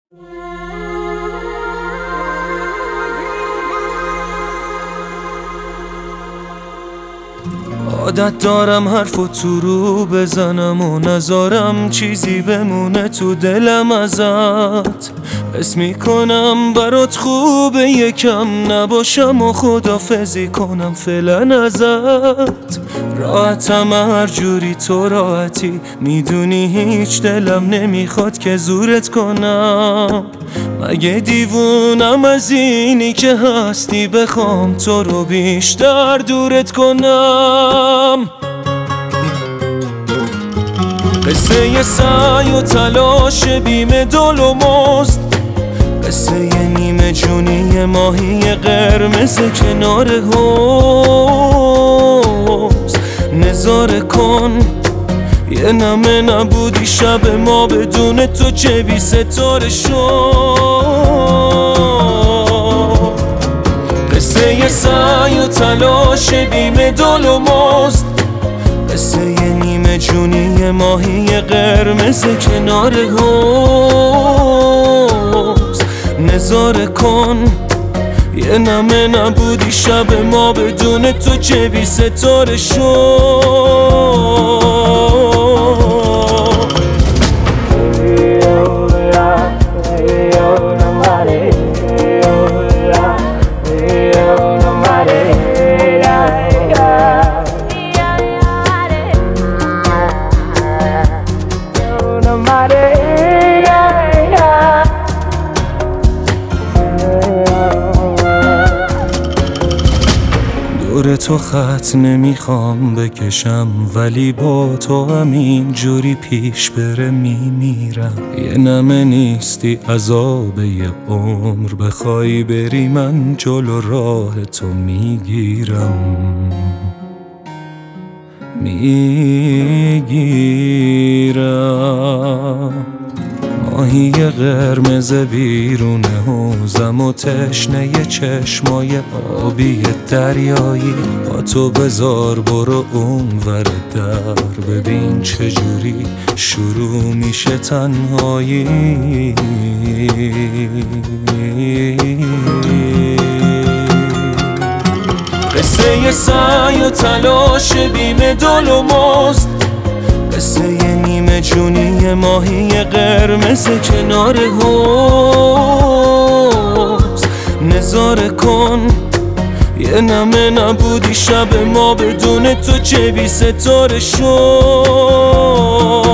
عادت دارم حرفو تو رو بزنم و نذارم چیزی بمونه تو دلم ازت. حس میکنم برات خوبه یکم نباشم و خدافزی کنم فعلا ازت. راحتم هر جوری تو راحتی، میدونی هیچ دلم نمیخواد که زورت کنم. مگه دیوونم از اینی که هستی بخوام تو رو بیشتر دورت کنم. قصه یه سعی و تلاش بیمه دل و مزد، قصه یه نیمه جونی ماهی قرمز کنار حوض. نظاره کن یه نمه نبودی شب ما بدون تو چه بی ستاره شد. قصه یه سعی و تلاش بیمه دل و مزد، قصه یه نیمه جونی ماهی قرمز کنار حوض. نظاره کن یه نمه نبودی شب ما بدون تو چه بی ستاره شد. دور تو خط نمیخوام بکشم، ولی با تو همین جوری پیش بره میمیرم. یه نمه نیستی عذاب یه عمر، بخوای بری من جلو راه تو میگیرم. ماهی قرمز بیرون حوزم و تشنه چشمای آبی دریایی. با تو بذار برو اونور در، ببین چجوری شروع میشه تنهایی. قصه یه سعی و تلاش بیمه دل و مزد، قصه یه نیمه جونی ماهی قرمز کنار حوض. نظاره کن یه نمه نبودی شب ما بدون تو چه بی ستاره شد.